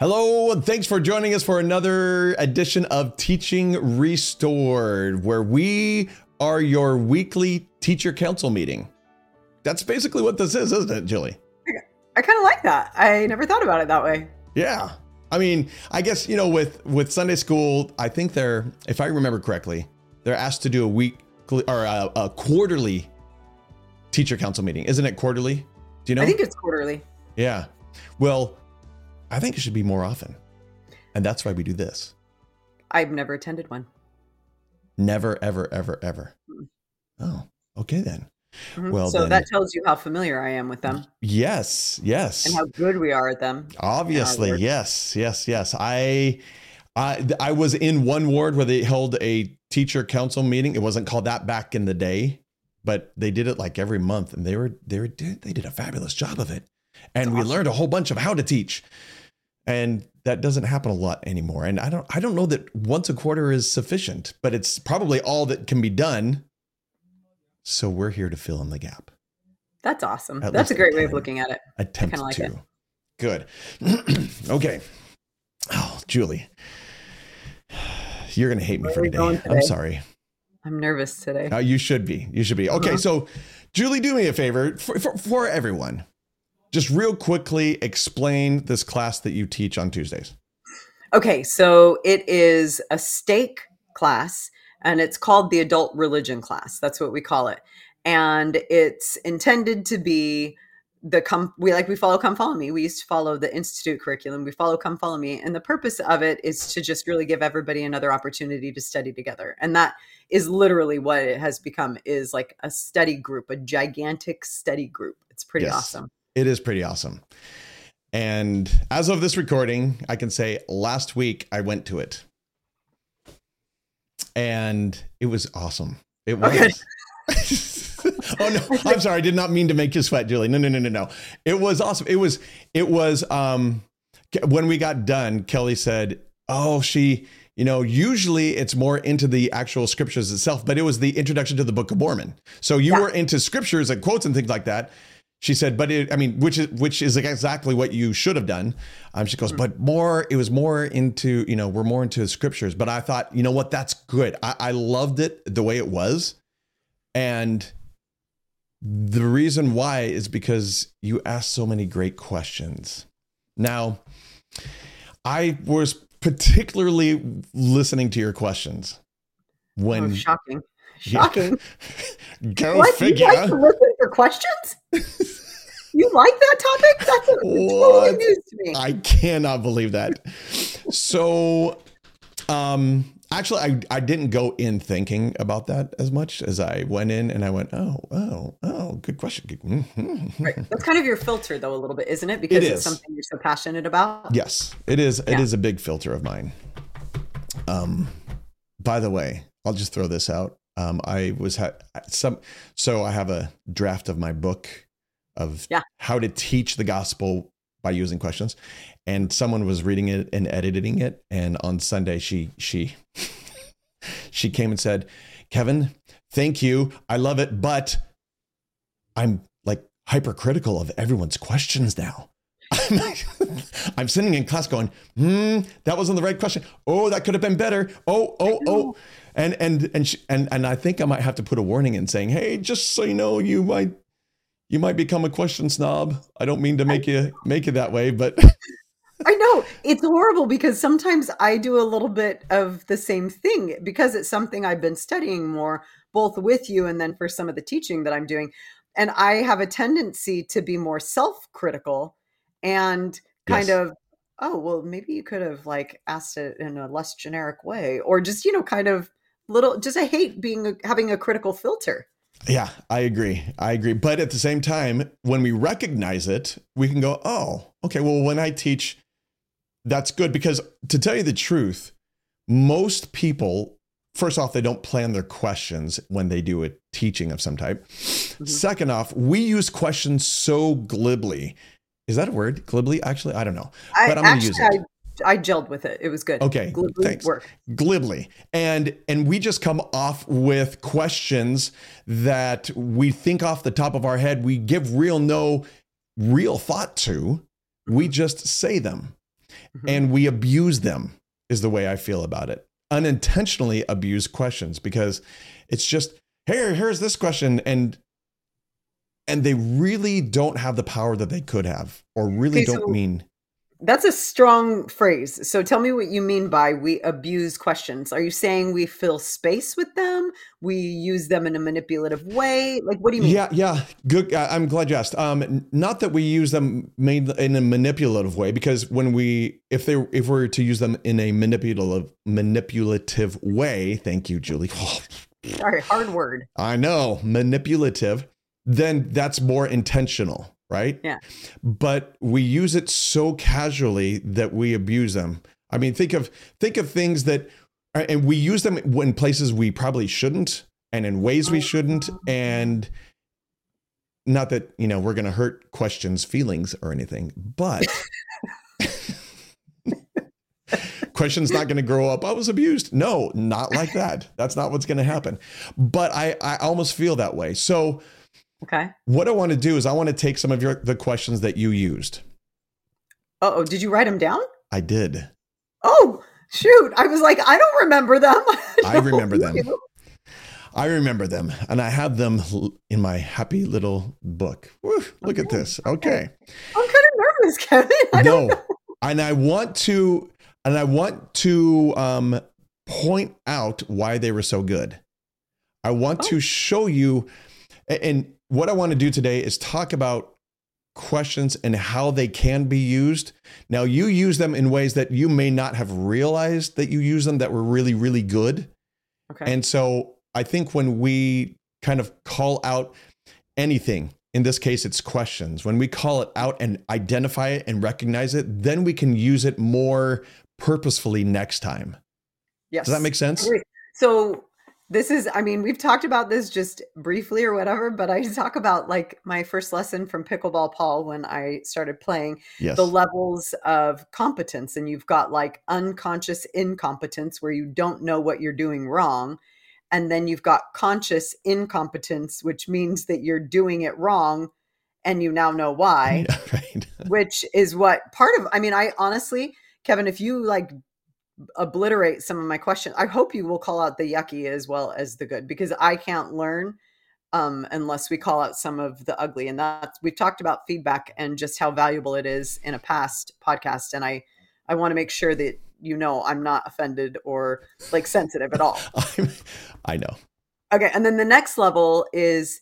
Hello, and thanks for joining us for another edition of Teaching Restored, where we are your weekly teacher council meeting. That's basically what this is, isn't it, Julie? I kind of like that. I never thought about it that way. Yeah. I mean, I guess, with Sunday school, I think if I remember correctly, they're asked to do a weekly or a quarterly teacher council meeting. Isn't it quarterly? Do you know? I think it's quarterly. Yeah. Well, I think it should be more often. And that's why we do this. I've never attended one. Never, ever, ever, ever. Oh, okay then. Mm-hmm. Well, so then, that tells you how familiar I am with them. Yes. And how good we are at them. Obviously, yes. I was in one ward where they held a teacher council meeting. It wasn't called that back in the day, but they did it like every month, and they did a fabulous job of it. And we learned a whole bunch of how to teach. And that doesn't happen a lot anymore. And I don't know that once a quarter is sufficient, but it's probably all that can be done. So we're here to fill in the gap. That's awesome. That's a great way of looking at it. Attempt like to. it. Good. Okay. Oh, Julie, you're going to hate me for today. I'm sorry. I'm nervous today. You should be. Okay. So Julie, do me a favor for everyone. Just real quickly explain this class that you teach on Tuesdays. Okay, so it is a stake class, and it's called the adult religion class. That's what we call it. And it's intended to be we follow Come Follow Me. We used to follow the Institute curriculum. We follow Come Follow Me. And the purpose of it is to just really give everybody another opportunity to study together. And that is literally what it has become, is like a study group, a gigantic study group. It's pretty awesome. It is pretty awesome. And as of this recording, I can say last week I went to it. And it was awesome. It was. Okay. Oh, no, I'm sorry. I did not mean to make you sweat, Julie. No. It was awesome. It was when we got done, Kelly said, usually it's more into the actual scriptures itself, but it was the introduction to the Book of Mormon. So you were into scriptures and quotes and things like that. She said, which is exactly what you should have done. She goes, but it was more into, we're more into scriptures. But I thought, you know what, that's good. I loved it the way it was. And the reason why is because you asked so many great questions. Now, I was particularly listening to your questions when shocking. Go figure. You like to listen for questions? You like that topic? That's totally news to me. I cannot believe that. So, actually, I didn't go in thinking about that as much as I went in, and I went, oh, good question. Right. That's kind of your filter, though, a little bit, isn't it? Because it's something you're so passionate about. Yes, it is. It is a big filter of mine. By the way, I'll just throw this out. I have a draft of my book of how to teach the gospel by using questions, and someone was reading it and editing it. And on Sunday, she came and said, "Kevin, thank you. I love it, but I'm like hypercritical of everyone's questions now." I'm sitting in class going, that wasn't the right question. Oh, that could have been better. Oh. And I think I might have to put a warning in saying, hey, just so you know, you might become a question snob. I don't mean to make you that way, but I know it's horrible because sometimes I do a little bit of the same thing because it's something I've been studying more, both with you and then for some of the teaching that I'm doing. And I have a tendency to be more self-critical and kind of, oh, well, maybe you could have like asked it in a less generic way, or just, kind of I hate having a critical filter. Yeah, I agree. But at the same time, when we recognize it, we can go, oh, okay, well, when I teach, that's good. Because to tell you the truth, most people, first off, they don't plan their questions when they do a teaching of some type. Mm-hmm. Second off, we use questions so glibly. Is that a word? Glibly? Actually, I don't know. But I'm going to use it. I gelled with it. It was good. Okay. Glibly thanks. Work. Glibly. And we just come off with questions that we think off the top of our head. We give no real thought to. We just say them. and we abuse them is the way I feel about it. Unintentionally abuse questions because it's just, here's this question. And they really don't have the power that they could have, or really don't mean. That's a strong phrase. So tell me what you mean by we abuse questions. Are you saying we fill space with them? We use them in a manipulative way? Like, what do you mean? Yeah. Good. I'm glad you asked. Not that we use them in a manipulative way, because if we're to use them in a manipulative way, thank you, Julie. Sorry, hard word. I know, manipulative, then that's more intentional. Right? Yeah. But we use it so casually that we abuse them. I mean, think of things that, and we use them in places we probably shouldn't, and in ways we shouldn't. And not that, we're going to hurt questions' feelings or anything, but question's not going to grow up, I was abused. No, not like that. That's not what's going to happen. But I almost feel that way. So okay. What I want to do is I want to take some of the questions that you used. Oh, did you write them down? I did. Oh, shoot. I was like, I don't remember them. I remember them. I remember them. And I have them in my happy little book. Woo, look at this. Okay. I'm kind of nervous, Kevin. I don't know. And I want to point out why they were so good. I want to show you, and what I want to do today is talk about questions and how they can be used. Now, you use them in ways that you may not have realized that you use them that were really, really good. Okay. And so I think when we kind of call out anything, in this case, it's questions, when we call it out and identify it and recognize it, then we can use it more purposefully next time. Yes. Does that make sense? So this is, we've talked about this just briefly or whatever, but I talk about like my first lesson from Pickleball Paul when I started playing, the levels of competence. And you've got like unconscious incompetence where you don't know what you're doing wrong. And then you've got conscious incompetence, which means that you're doing it wrong and you now know why, right. Which is what part of, I honestly, Kevin, if you like obliterate some of my questions, I hope you will call out the yucky as well as the good, because I can't learn unless we call out some of the ugly. And we've talked about feedback and just how valuable it is in a past podcast. And I want to make sure that I'm not offended or like sensitive at all. I know. Okay. And then the next level is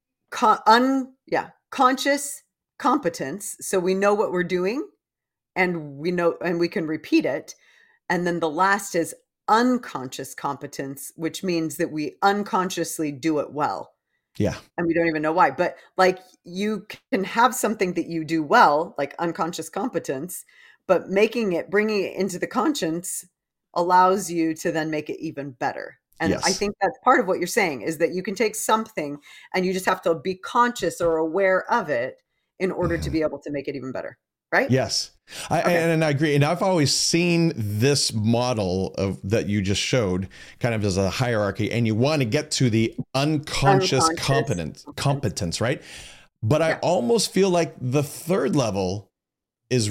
conscious competence. So we know what we're doing and we can repeat it. And then the last is unconscious competence, which means that we unconsciously do it well. Yeah. And we don't even know why. But like you can have something that you do well, like unconscious competence, but bringing it into the conscience allows you to then make it even better. And I think that's part of what you're saying is that you can take something and you just have to be conscious or aware of it in order to be able to make it even better. Right? Yes. And I agree. And I've always seen this model that you just showed kind of as a hierarchy, and you want to get to the unconscious competence, right? But I almost feel like the third level is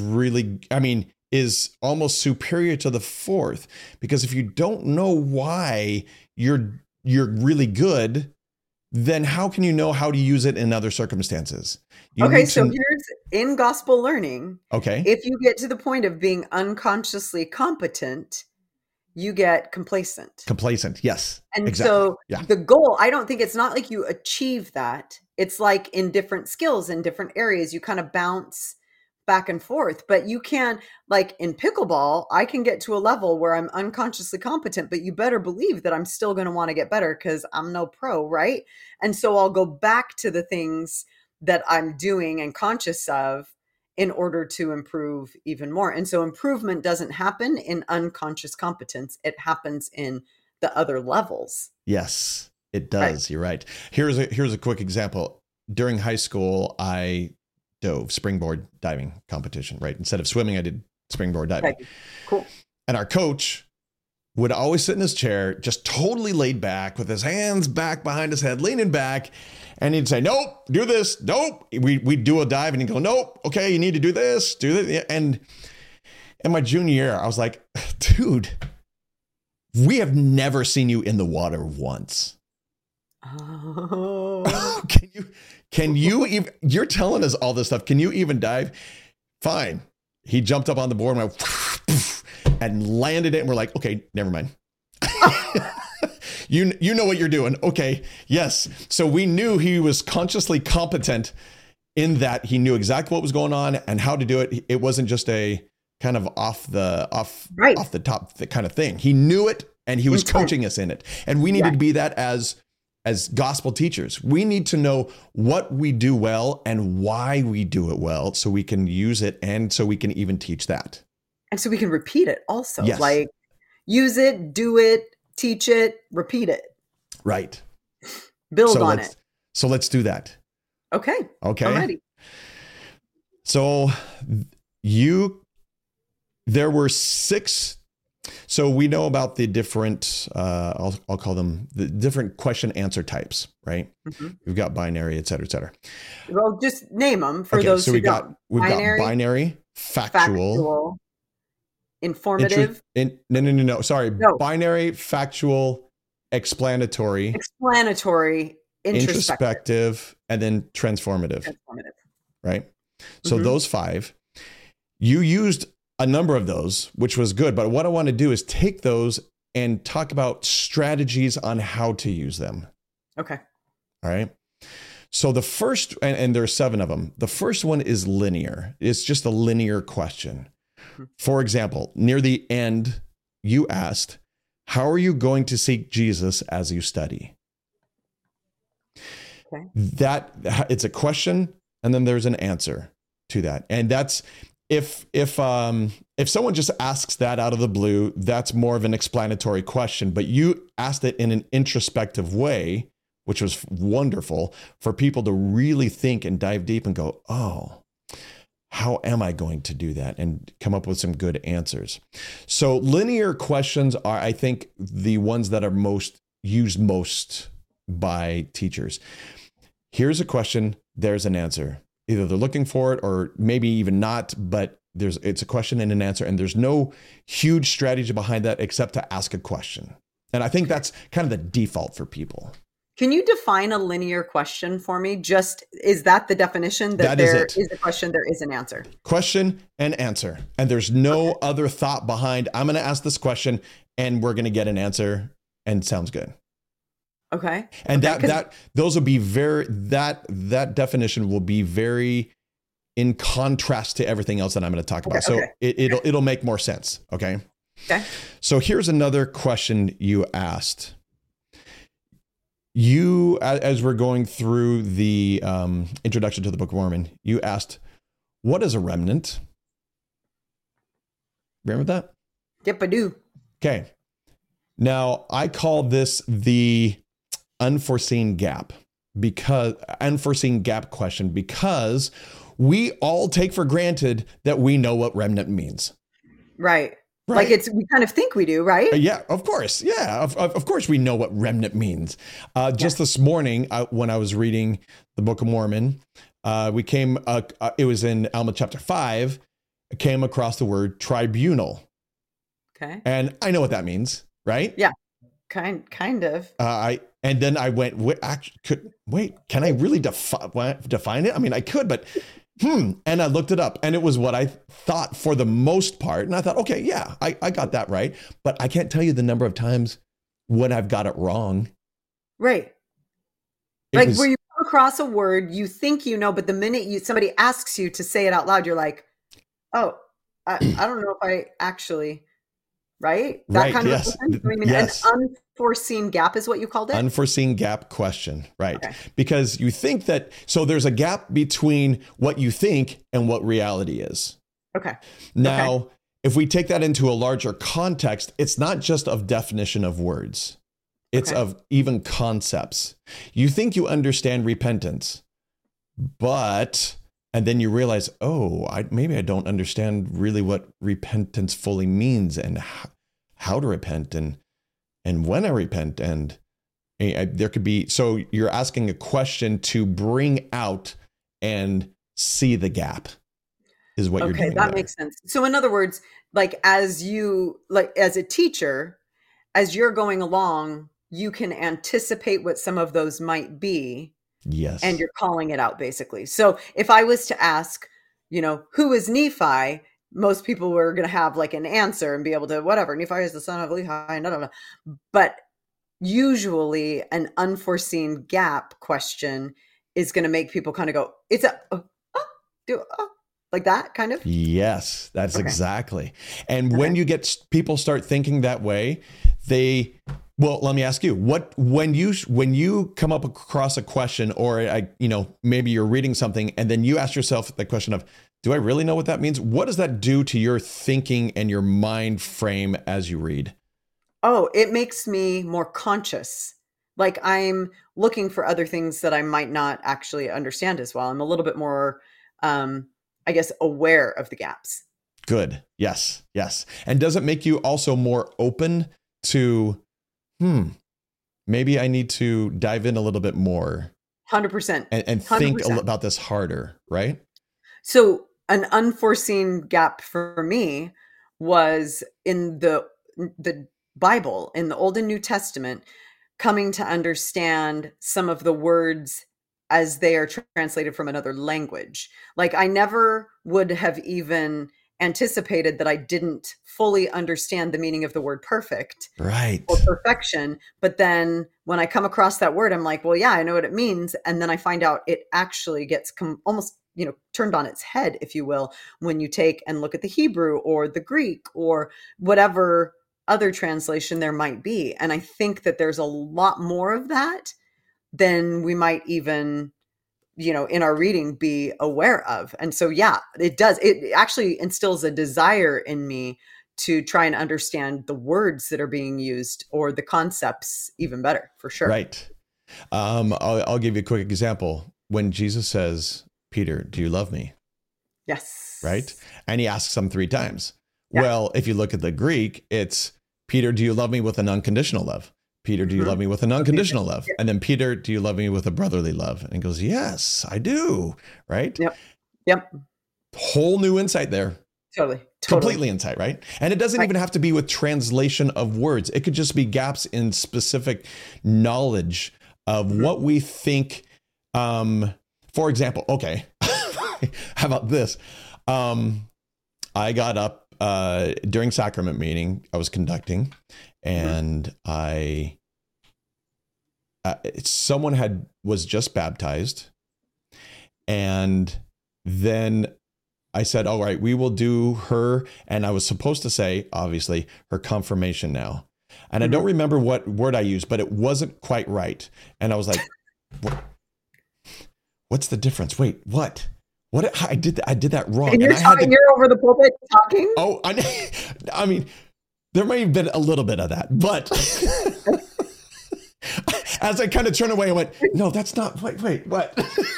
is almost superior to the fourth, because if you don't know why you're really good, then how can you know how to use it in other circumstances? Here's in gospel learning. Okay. If you get to the point of being unconsciously competent, you get complacent. Yes. And exactly. So the goal, I don't think it's not like you achieve that. It's like in different skills, in different areas, you kind of bounce back and forth, but you can, like in pickleball, I can get to a level where I'm unconsciously competent, but you better believe that I'm still going to want to get better because I'm no pro, right? And so I'll go back to the things that I'm doing and conscious of in order to improve even more. And so improvement doesn't happen in unconscious competence. It happens in the other levels. Yes, it does. Right. You're right. Here's a quick example. During high school, I dove springboard diving competition, right? Instead of swimming, I did springboard diving. Okay. Cool. And our coach would always sit in his chair, just totally laid back with his hands back behind his head, leaning back. And he'd say, nope, do this. Nope. We'd do a dive and he'd go, nope. Okay. You need to do this, do that. And in my junior year, I was like, dude, we have never seen you in the water once. Oh. Can you even, you're telling us all this stuff. Can you even dive? Fine. He jumped up on the board and went and landed it. And we're like, okay, never mind. You know what you're doing. Okay. Yes. So we knew he was consciously competent in that he knew exactly what was going on and how to do it. It wasn't just a kind of off the top kind of thing. He knew it and he was coaching us in it. And we needed to be that as gospel teachers. We need to know what we do well and why we do it well so we can use it and so we can even teach that. And so we can repeat it also. Yes. Like use it, do it, teach it, repeat it. Right. Build on it. So let's do that. Okay. Okay. I'm ready. So there were 6. So we know about the different, I'll call them the different question answer types, right? Mm-hmm. We've got binary, et cetera, et cetera. Well, just name them for those who don't. We've got binary, factual, informative. No. Sorry. No. Binary, factual, explanatory, introspective, and then transformative. Right? So those 5, you used a number of those, which was good. But what I want to do is take those and talk about strategies on how to use them. Okay. All right. So the first, and there's 7 of them. The first one is linear. It's just a linear question. For example, near the end, you asked, how are you going to seek Jesus as you study? Okay. That it's a question, and then there's an answer to that. And that's if someone just asks that out of the blue, that's more of an explanatory question, but you asked it in an introspective way, which was wonderful for people to really think and dive deep and go, oh, how am I going to do that? And come up with some good answers. So linear questions are, I think, the ones that are used most by teachers. Here's a question, there's an answer. Either they're looking for it or maybe even not, but it's a question and an answer, and there's no huge strategy behind that except to ask a question. And I think that's kind of the default for people. Can you define a linear question for me? Is that the definition that there is a question, there is an answer? Question and answer. And there's no other thought behind, I'm going to ask this question and we're going to get an answer and sounds good. Okay. And those will be that definition will be very in contrast to everything else that I'm going to talk about. So it'll make more sense. Okay. Okay. So here's another question you asked. You, as we're going through the introduction to the Book of Mormon, you asked, what is a remnant? Remember that? Yep, I do. Okay. Now I call this the unforeseen gap question, because we all take for granted that we know what remnant means. Right. Like we kind of think we do, right? Yeah, of course. Yeah, of course we know what remnant means. Just this morning, when I was reading the Book of Mormon, it was in Alma chapter 5, I came across the word tribunal. Okay. And I know what that means, right? Yeah, kind of. And then I went, wait, can I really define it? I mean, I could, but and I looked it up, and it was what I thought for the most part. And I thought, okay, yeah, I got that right. But I can't tell you the number of times when I've got it wrong. Right. Where you come across a word, you think you know, but the minute somebody asks you to say it out loud, you're like, oh, I don't know if I actually, right? That kind of a question? I mean, yes. An unforeseen gap is what you called it? Unforeseen gap question, right. Okay. Because you think that, so there's a gap between what you think and what reality is. Okay. Now, if we take that into a larger context, it's not just of definition of words. It's of even concepts. You think you understand repentance, and then you realize, maybe I don't understand really what repentance fully means and how to repent and when I repent. And there could be, so you're asking a question to bring out and see the gap is what you're doing. Okay, that makes sense. So in other words, like as a teacher, as you're going along, you can anticipate what some of those might be, and Yes. you're calling it out basically. So if I was to ask, who is Nephi? Most people were going to have like an answer and be able to, whatever, Nephi is the son of Lehi, no. But usually an unforeseen gap question is going to make people kind of go, it's a, like that kind of. Yes, that's Okay. exactly. And Okay. when you get people start thinking that way, well, let me ask you, when you come up across a question, or maybe you're reading something and then you ask yourself the question of, do I really know what that means? What does that do to your thinking and your mind frame as you read? Oh, it makes me more conscious. Like I'm looking for other things that I might not actually understand as well. I'm a little bit more, I guess, aware of the gaps. Good. Yes. Yes. And does it make you also more open to, maybe I need to dive in a little bit more 100%. and think 100%. about this harder, right? So an unforeseen gap for me was in the Bible, in the Old and New Testament, coming to understand some of the words as they are translated from another language. Like I never would have even anticipated that I didn't fully understand the meaning of the word perfect Right. or perfection. But then when I come across that word, I'm like, well, yeah, I know what it means. And then I find out it actually gets almost, turned on its head, if you will, when you take and look at the Hebrew or the Greek or whatever other translation there might be. And I think that there's a lot more of that than we might even, in our reading be aware of. And so, yeah, it does. It actually instills a desire in me to try and understand the words that are being used or the concepts even better, for sure. Right. I'll give you a quick example. When Jesus says, Peter, do you love me? Yes. Right. And he asks him 3 times. Yeah. Well, if you look at the Greek, it's Peter, do you love me with an unconditional love? Peter, do you love me with an unconditional love? And then Peter, do you love me with a brotherly love? And he goes, yes, I do. Right. Yep. Whole new insight there. Totally. Completely insight, right? And it doesn't even have to be with translation of words. It could just be gaps in specific knowledge of what we think. For example, okay, how about this? I got up during sacrament meeting I was conducting, and someone was just baptized, and then I said, all right, we will do her. And I was supposed to say, obviously, her confirmation now. And I don't remember what word I used, but it wasn't quite right. And I was like, what's the difference? Wait, what? I did that wrong. And you're over the pulpit talking? Oh, I mean, there may have been a little bit of that, but as I kind of turned away, I went, no, that's not, wait, what?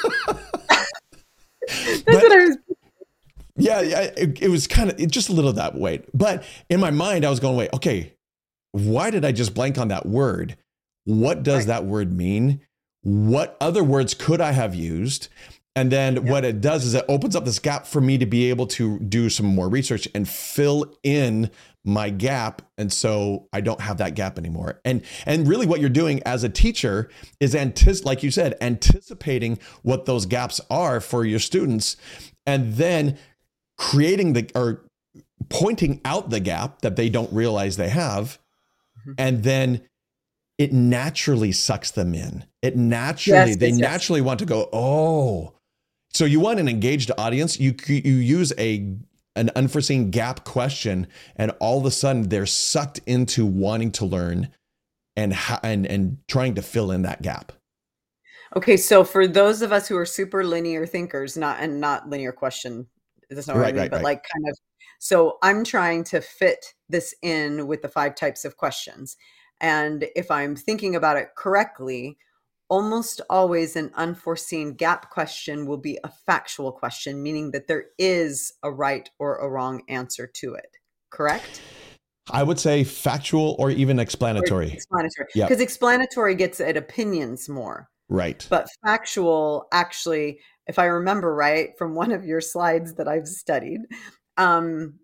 That's what I was. Yeah, it was kind of just a little that way. But in my mind, I was going, wait, okay, why did I just blank on that word? What does that word mean? What other words could I have used? And then what it does is it opens up this gap for me to be able to do some more research and fill in my gap. And so I don't have that gap anymore. And really what you're doing as a teacher is like you said, anticipating what those gaps are for your students, and then pointing out the gap that they don't realize they have. And then it naturally sucks them in. They naturally want to go, oh, so you want an engaged audience. You use an unforeseen gap question, and all of a sudden they're sucked into wanting to learn and trying to fill in that gap. Okay. So for those of us who are super linear thinkers, not linear question, that's not what I mean, but like kind of, so I'm trying to fit this in with the 5 types of questions. And if I'm thinking about it correctly, almost always an unforeseen gap question will be a factual question, meaning that there is a right or a wrong answer to it. Correct? I would say factual or even explanatory. Explanatory. Because explanatory gets at opinions more. Right. But factual, actually, if I remember right from one of your slides that I've studied,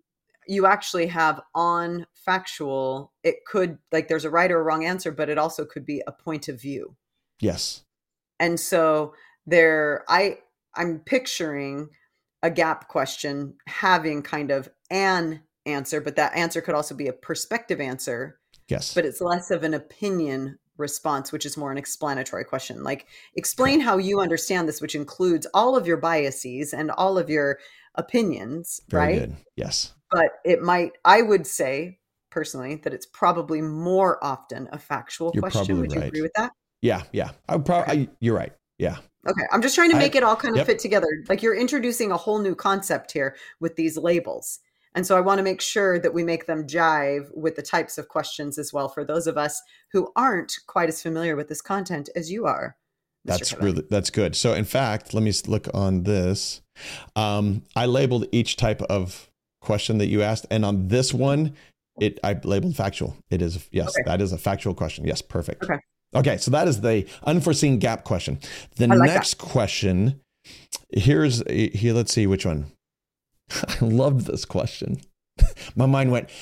you actually have on factual, it could, like, there's a right or a wrong answer, but it also could be a point of view. Yes. And so I'm picturing a gap question having kind of an answer, but that answer could also be a perspective answer. Yes. But it's less of an opinion response, which is more an explanatory question. Like, explain how you understand this, which includes all of your biases and all of your opinions, Very right? good. Yes. But I would say personally that it's probably more often a factual You're question. probably Would you right. agree with that? Yeah. Yeah. You're right. Yeah. Okay. I'm just trying to make it all kind of Yep. fit together. Like, you're introducing a whole new concept here with these labels. And so I want to make sure that we make them jive with the types of questions as well for those of us who aren't quite as familiar with this content as you are. That's good. So in fact, let me look on this. I labeled each type of question that you asked. And on this one, I labeled factual. It is, yes, okay. That is a factual question. Yes, perfect. Okay, so that is the unforeseen gap question. The next question, here, let's see which one. I loved this question. My mind went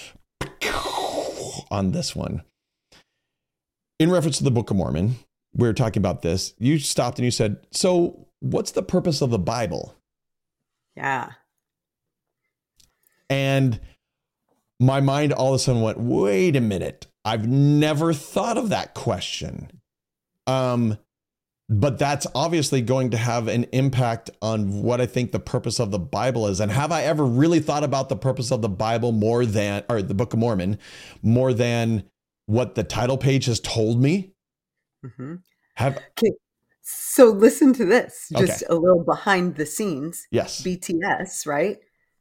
on this one. In reference to the Book of Mormon, we were talking about this. You stopped and you said, so what's the purpose of the Bible? Yeah. And my mind all of a sudden went, wait a minute. I've never thought of that question. But that's obviously going to have an impact on what I think the purpose of the Bible is. And have I ever really thought about the purpose of the Bible or the Book of Mormon, more than what the title page has told me? Mm-hmm. Okay. So listen to this, just a little behind the scenes. Yes. BTS, right?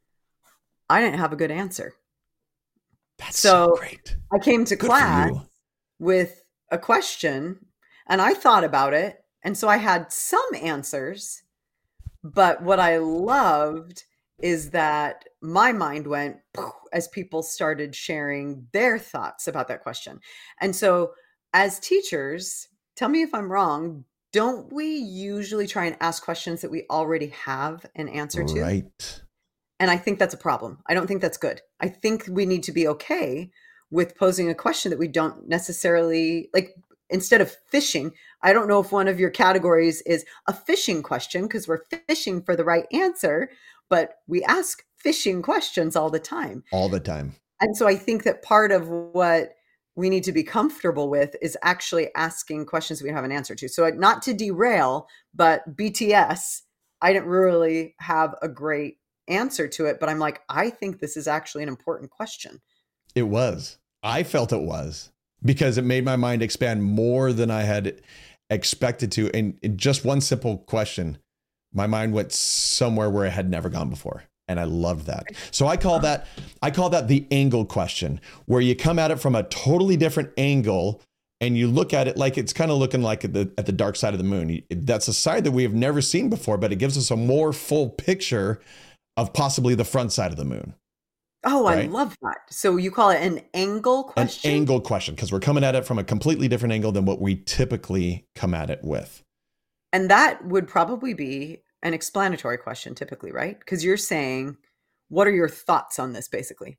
I didn't have a good answer. That's so great. I came to class with a question and I thought about it. And so I had some answers, but what I loved is that my mind went as people started sharing their thoughts about that question. And so as teachers, tell me if I'm wrong, don't we usually try and ask questions that we already have an answer to? Right. And I think that's a problem. I don't think that's good. I think we need to be okay with posing a question that we don't necessarily like. Instead of fishing, I don't know if one of your categories is a fishing question because we're fishing for the right answer, but we ask fishing questions all the time. All the time. And so I think that part of what we need to be comfortable with is actually asking questions we don't have an answer to. So not to derail, but BTS, I didn't really have a great answer to it, but I'm like, I think this is actually an important question. It was. I felt it was. Because it made my mind expand more than I had expected to. And in just one simple question, my mind went somewhere where it had never gone before. And I loved that. So I call that the angle question, where you come at it from a totally different angle and you look at it like it's kind of looking like at the dark side of the moon. That's a side that we have never seen before, but it gives us a more full picture of possibly the front side of the moon. Oh, right? I love that. So you call it an angle question? An angle question, because we're coming at it from a completely different angle than what we typically come at it with. And that would probably be an explanatory question typically, right? Because you're saying, what are your thoughts on this, basically?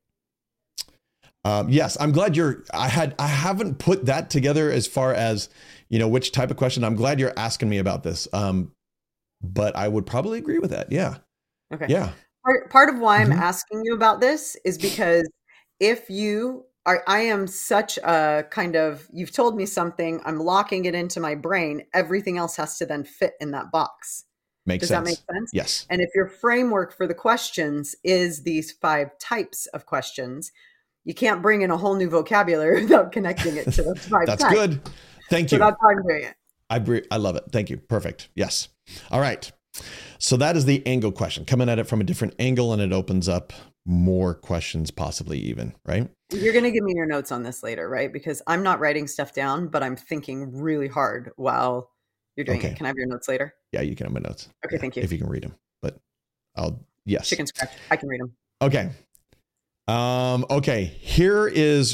Yes, I'm glad I haven't put that together as far as, which type of question. I'm glad you're asking me about this. But I would probably agree with that. Yeah. Okay. Yeah. Part of why I'm asking you about this is because if you are, I am such a kind of, you've told me something, I'm locking it into my brain. Everything else has to then fit in that box. Does that make sense? Yes. And if your framework for the questions is these 5 types of questions, you can't bring in a whole new vocabulary without connecting it to those 5 That's types. good. Thank you. So that's how I'm doing it. I love it. Thank you. Perfect. Yes. All right. So that is the angle question, coming at it from a different angle, and it opens up more questions, possibly even, right? You're going to give me your notes on this later, right? Because I'm not writing stuff down, but I'm thinking really hard while you're doing it. Can I have your notes later? Yeah, you can have my notes. Okay, thank you. If you can read them, but yes. Chicken scratch. I can read them. Okay. Okay. Here is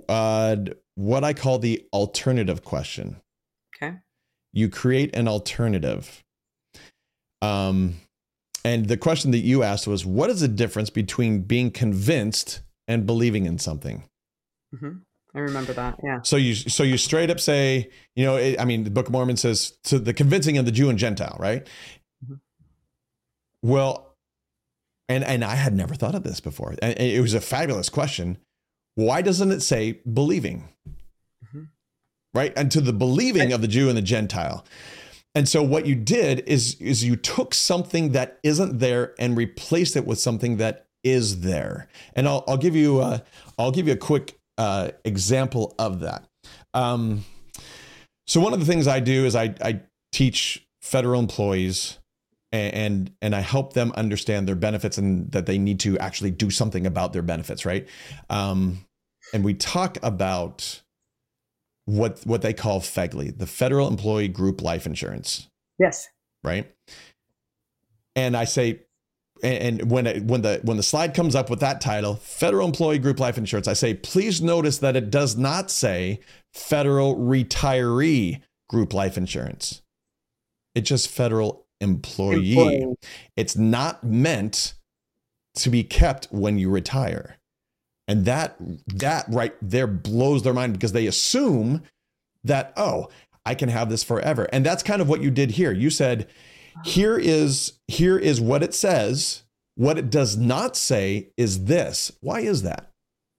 what I call the alternative question. Okay. You create an alternative. And the question that you asked was, what is the difference between being convinced and believing in something? Mm-hmm. I remember that. Yeah. So you straight up say, the Book of Mormon says to the convincing of the Jew and Gentile, right? Mm-hmm. Well, and I had never thought of this before. And it was a fabulous question. Why doesn't it say believing? Mm-hmm. Right? And to the believing of the Jew and the Gentile. And so what you did is you took something that isn't there and replaced it with something that is there. And I'll give you a quick example of that. So one of the things I do is I teach federal employees and I help them understand their benefits and that they need to actually do something about their benefits, right? And we talk about what they call FEGLI, the Federal Employee Group Life Insurance. Yes. Right. And I say, and when the slide comes up with that title, Federal Employee Group Life Insurance, I say, please notice that it does not say Federal Retiree Group Life Insurance. It's just Federal Employee. It's not meant to be kept when you retire. And that right there blows their mind because they assume that, oh, I can have this forever. And that's kind of what you did here. You said, here is what it says. What it does not say is this. Why is that?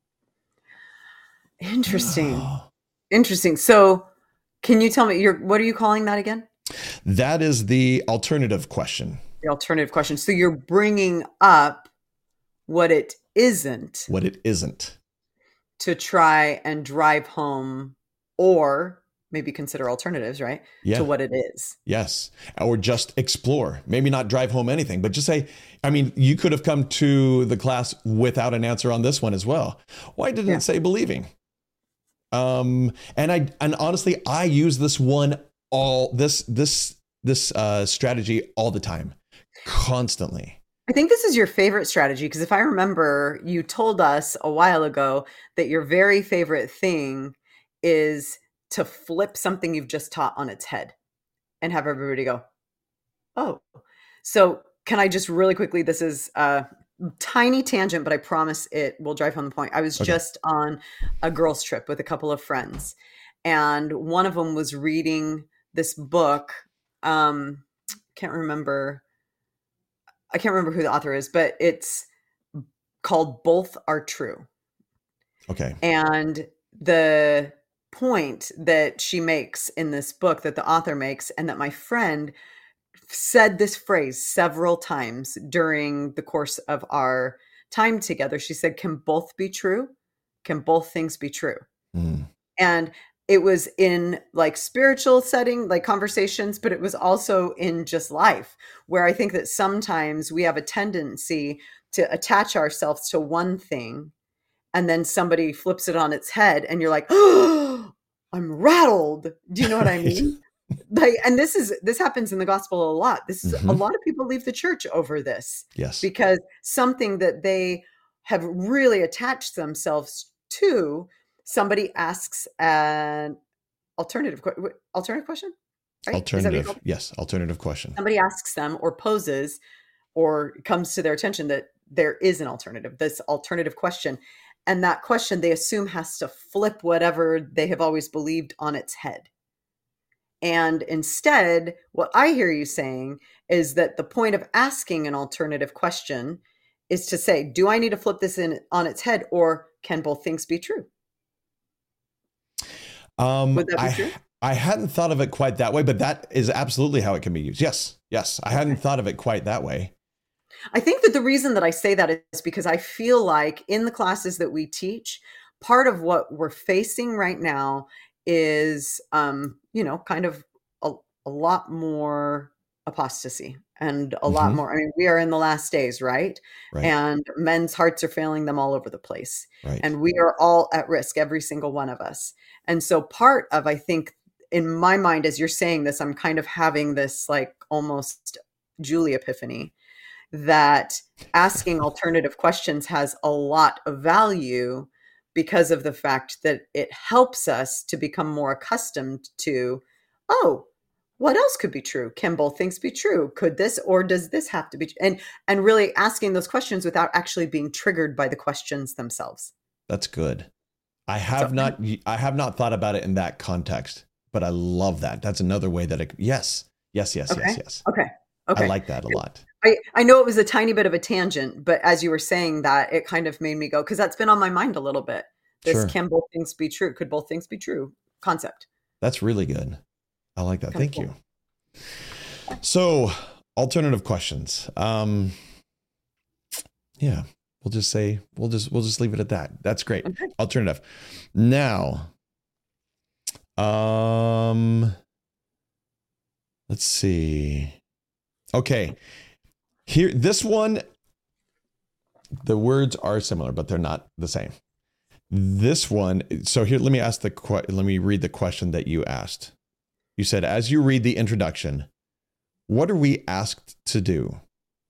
Interesting. Interesting. So can you tell me, what are you calling that again? That is the alternative question. The alternative question. So you're bringing up what it isn't. What it isn't. To try and drive home or maybe consider alternatives, right? Yeah. To what it is. Yes. Or just explore. Maybe not drive home anything, but just say, you could have come to the class without an answer on this one as well. Why didn't it say believing? And honestly, I use this strategy all the time, constantly. I think this is your favorite strategy because if I remember, you told us a while ago that your very favorite thing is to flip something you've just taught on its head and have everybody go, oh. So can I just really quickly, this is a tiny tangent, but I promise it will drive home the point. I was just on a girls' trip with a couple of friends, and one of them was reading this book. I can't remember who the author is, but it's called Both Are True. Okay. And the point that she makes in this book, that the author makes, and that my friend said this phrase several times during the course of our time together. She said, can both be true? Can both things be true? Mm. And it was in like spiritual setting, like conversations, but it was also in just life, where I think that sometimes we have a tendency to attach ourselves to one thing and then somebody flips it on its head and you're like, oh, I'm rattled. Do you know what I mean? And this happens in the gospel a lot. This is a lot of people leave the church over this. Yes. Because something that they have really attached themselves to, somebody asks an alternative question, right? Alternative. Yes. Alternative question. Somebody asks them or poses or comes to their attention that there is an alternative, this alternative question. And that question they assume has to flip whatever they have always believed on its head. And instead, what I hear you saying is that the point of asking an alternative question is to say, do I need to flip this on its head, or can both things be true? Would that be true? I hadn't thought of it quite that way, but that is absolutely how it can be used. Yes. I hadn't thought of it quite that way. I think that the reason that I say that is because I feel like in the classes that we teach, part of what we're facing right now is, kind of a lot more apostasy and a lot more. I mean, we are in the last days, right? And men's hearts are failing them all over the place. Right. And we are all at risk, every single one of us. And so part of, I think, in my mind, as you're saying this, I'm kind of having this like almost Julie epiphany that asking alternative questions has a lot of value because of the fact that it helps us to become more accustomed to, oh, what else could be true? Can both things be true? Could this or does this have to be? And really asking those questions without actually being triggered by the questions themselves. That's good. I have not thought about it in that context, but I love that. That's another way that yes. Okay. I like that a lot. I know it was a tiny bit of a tangent, but as you were saying that, it kind of made me go, because that's been on my mind a little bit. This Sure. Can both things be true? Could both things be true? Concept. That's really good. I like that. Thank Cool. you. So, alternative questions. Yeah, we'll just leave it at that. That's great. Okay. Alternative. Now, let's see. Okay. Here, this one, the words are similar, but they're not the same. This one, so here, let me read the question that you asked. You said, as you read the introduction, what are we asked to do?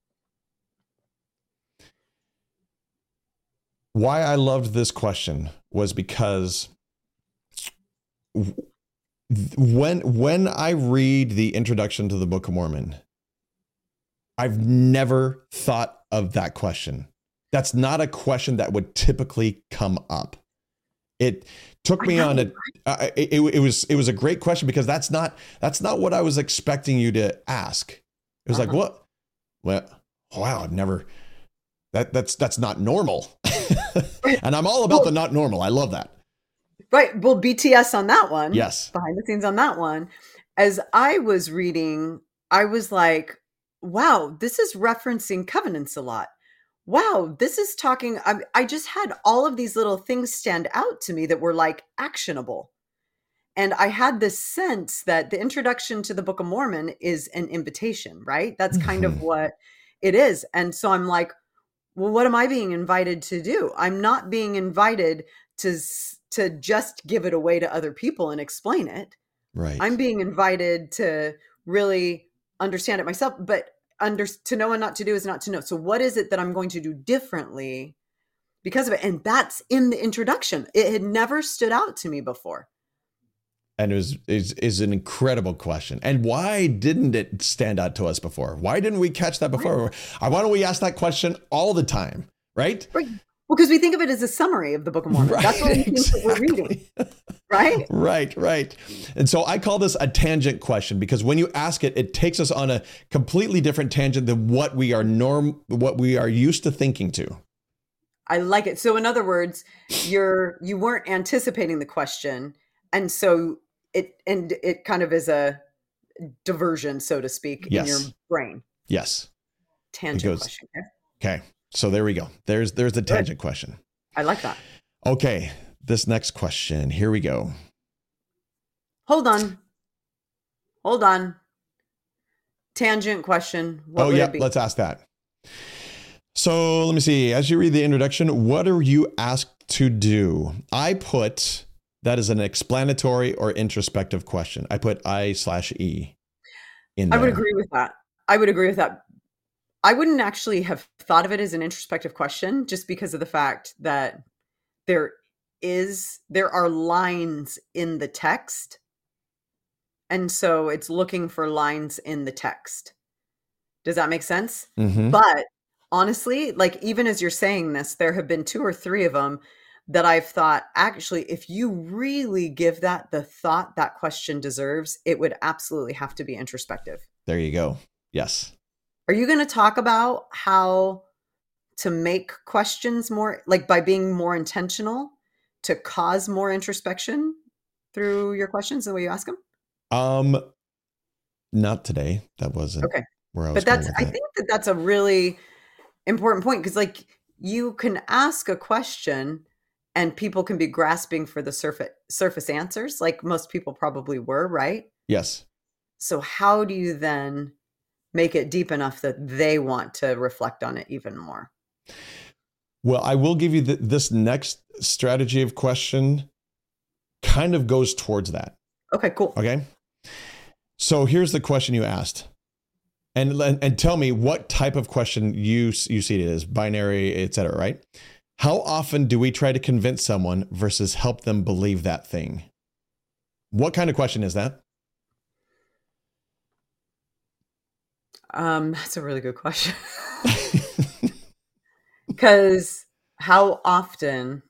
Why I loved this question was because when I read the introduction to the Book of Mormon, I've never thought of that question. That's not a question that would typically come up. It took me on it was a great question, because that's not what I was expecting you to ask. It was like, what? Well, wow, I've never, that's not normal. And I'm all about the not normal. I love that. Right. Well, BTS on that one. Yes. Behind the scenes on that one. As I was reading, I was like, wow, this is referencing covenants a lot. Wow, this is talking. I just had all of these little things stand out to me that were like actionable. And I had this sense that the introduction to the Book of Mormon is an invitation, right? That's kind of what it is. And so I'm like, well, what am I being invited to do? I'm not being invited to just give it away to other people and explain it. Right. I'm being invited to really understand it myself, but to know and not to do is not to know. So what is it that I'm going to do differently because of it? And that's in the introduction. It had never stood out to me before. And is an incredible question. And why didn't it stand out to us before? Why didn't we catch that before? Right. Why don't we ask that question all the time? Right? Right. Well, because we think of it as a summary of the Book of Mormon. Right, that's what we think that we're reading. Right? Right. And so I call this a tangent question, because when you ask it, it takes us on a completely different tangent than what we are used to thinking to. I like it. So in other words, you weren't anticipating the question. And so it kind of is a diversion, so to speak, in your brain. Yes. Tangent question. Okay. So there we go. There's the tangent question. I like that. Okay. This next question. Here we go. Hold on. Tangent question. What would it be? Let's ask that. So let me see. As you read the introduction, what are you asked to do? I put that as an explanatory or introspective question. I put I/E in there. I would agree with that. I wouldn't actually have thought of it as an introspective question, just because of the fact that there are lines in the text. And so it's looking for lines in the text. Does that make sense? Mm-hmm. But honestly, like, even as you're saying this, there have been 2 or 3 of them that I've thought, actually, if you really give that the thought that question deserves, it would absolutely have to be introspective. There you go. Yes. Are you going to talk about how to make questions more, like, by being more intentional to cause more introspection through your questions and the way you ask them? Not today. That wasn't okay. Where I was. But I think that's a really important point, because, like, you can ask a question and people can be grasping for the surface answers, like most people probably were, right? Yes. So how do you then make it deep enough that they want to reflect on it even more? Well, I will give you this next strategy of question kind of goes towards that. Okay, cool. Okay. So here's the question you asked. And tell me what type of question you see it as, binary, et cetera, right? How often do we try to convince someone versus help them believe that thing? What kind of question is that? That's a really good question. Because how often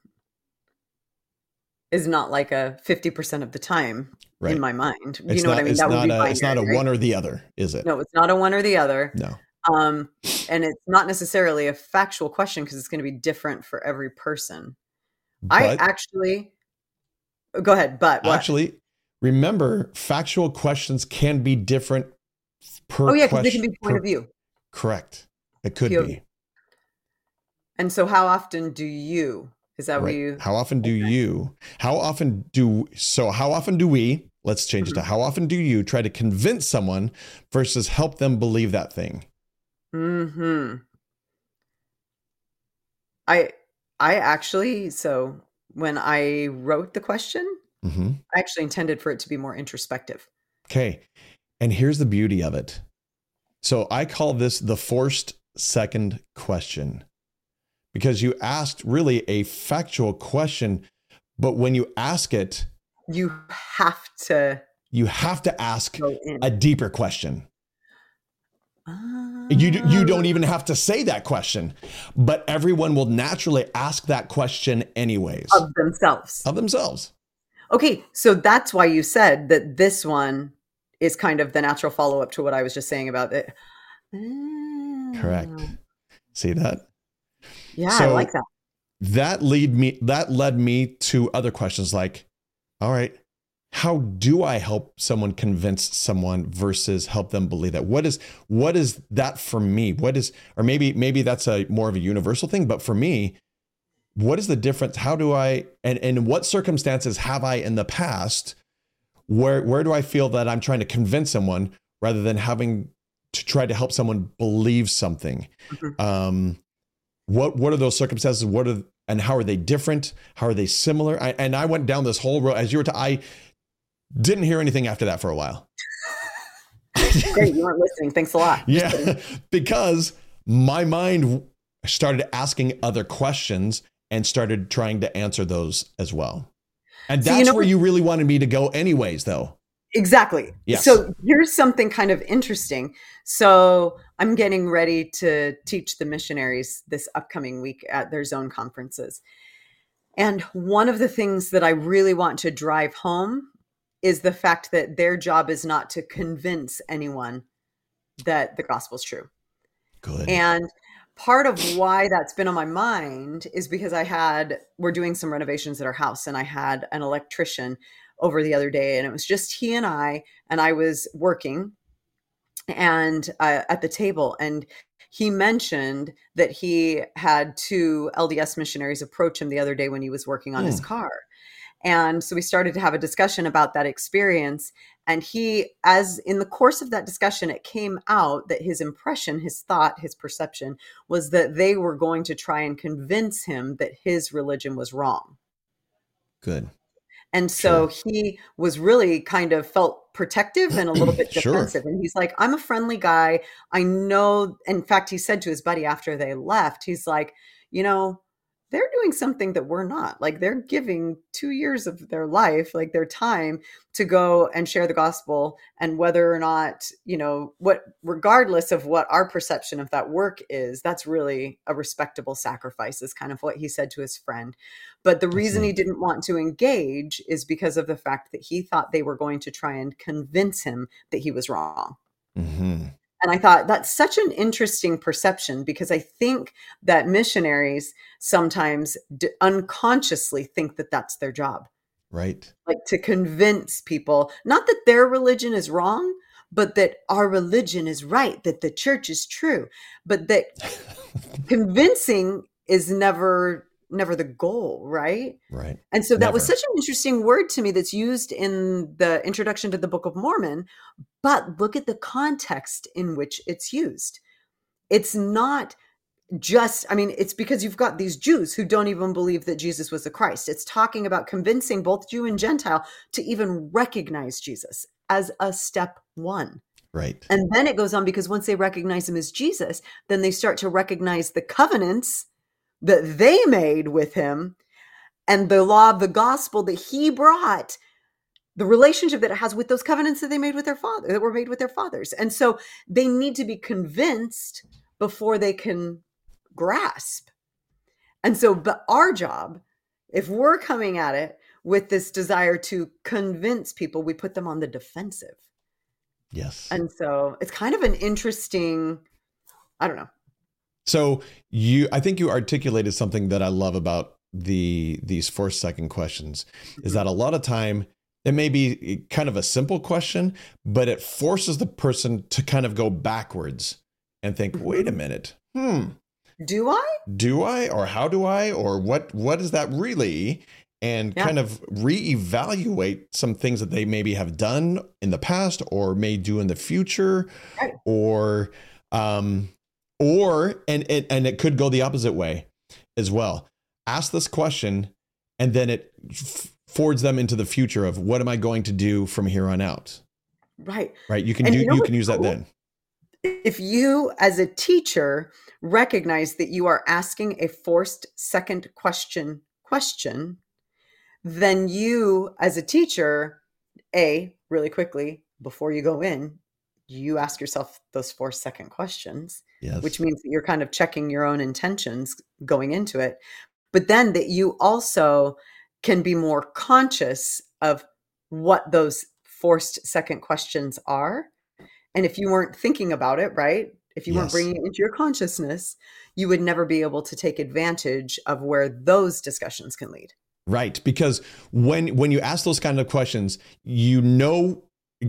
is not like a 50% of the time in Right. my mind. You It's know what I not, mean? That would be it's not a binary, right? one or the other, is it? No, it's not a one or the other. No. Um, and it's not necessarily a factual question because it's going to be different for every person. I But actually, go ahead, but what? actually, remember, factual questions can be different Oh per yeah, because they can question be point of view, correct. It could POV. be. And so how often do you, is that what Right. you, How often do okay. you, how often do we, let's change it to Mhm. how often do you try to convince someone versus help them believe that thing? Mhm. I I actually, so when I wrote the question, Mm-hmm. I actually intended for it to be more introspective. Okay. And here's the beauty of it. So I call this the forced second question because you asked really a factual question, but when you ask it, You have to you have to ask go in. a deeper question. Ah, You don't even have to say that question, but everyone will naturally ask that question anyways of themselves. of themselves. Okay, so that's why you said that this one is kind of the natural follow-up to what I was just saying about it. Correct. Ah, See that? yeah, I like So that. that led me to other questions like, all right, how do I help someone convince someone versus help them believe that? What is that for me? What is, or maybe that's a more of a universal thing, but for me, what is the difference? How do I, and in what circumstances have I in the past where do I feel that I'm trying to convince someone rather than having to try to help someone believe something? Mhm. What are those circumstances? And how are they different? How are they similar? And I went down this whole road as you were I didn't hear anything after that for a while. Great, you weren't listening. Thanks a lot. Just kidding. Yeah, because my mind started asking other questions and started trying to answer those as well. And So you that's know where what? you really wanted me to go anyways, though. Exactly. Yes. So here's something kind of interesting. So I'm getting ready to teach the missionaries this upcoming week at their zone conferences. And one of the things that I really want to drive home is the fact that their job is not to convince anyone that the gospel's true. Good. And part of why that's been on my mind is because we're doing some renovations at our house, and I had an electrician over the other day, and it was just he and I was working and at the table, and he mentioned that he had two LDS missionaries approach him the other day when he was working on his Hmm. car. And so we started to have a discussion about that experience. And as in the course of that discussion, it came out that his impression, his thought, his perception was that they were going to try and convince him that his religion was wrong. Good. And so Sure. he was really kind of felt protective and a little bit Sure. defensive. And he's like, I'm a friendly guy. I know. In fact, he said to his buddy after they left, he's like, you know, they're doing something that we're not. Like they're giving 2 years of their life, like their time to go and share the gospel. And whether or not, regardless of what our perception of that work is, that's really a respectable sacrifice, is kind of what he said to his friend. But the That's reason he neat. didn't want to engage is because of the fact that he thought they were going to try and convince him that he was wrong. Mm-hmm. And I thought that's such an interesting perception, because I think that missionaries sometimes unconsciously think that that's their job, Right. like to convince people, not that their religion is wrong, but that our religion is right, that the church is true, but that convincing is never the goal, right? Right. And so that was Never. such an interesting word to me that's used in the introduction to the Book of Mormon, but look at the context in which it's used. It's not just, I mean, it's because you've got these Jews who don't even believe that Jesus was the Christ. It's talking about convincing both Jew and Gentile to even recognize Jesus as a step one. Right. And then it goes on, because once they recognize him as Jesus, then they start to recognize the covenants that they made with him and the law of the gospel that he brought. the relationship that it has with those covenants that they made with their father, that were made with their fathers. And so they need to be convinced before they can grasp. And so, but our job, if we're coming at it with this desire to convince people, we put them on the defensive. Yes. And so it's kind of an interesting, I don't know. So I think you articulated something that I love about these 4-second questions, is that a lot of time it may be kind of a simple question, but it forces the person to kind of go backwards and think, wait a minute. Do I? Or how do I? Or what is that really? And kind of reevaluate some things that they maybe have done in the past or may do in the future, right. or it could go the opposite way as well. Ask this question, and then it forwards them into the future of what am I going to do from here on out? Right. Right. You can use that then. If you, as a teacher, recognize that you are asking a forced second question, then you, as a teacher, really quickly, before you go in, you ask yourself those 4-second questions, which means that you're kind of checking your own intentions going into it. But then that you also can be more conscious of what those forced second questions are. And if you weren't thinking about it, right? If you weren't bringing it into your consciousness, you would never be able to take advantage of where those discussions can lead. Right. Because when you ask those kind of questions, you know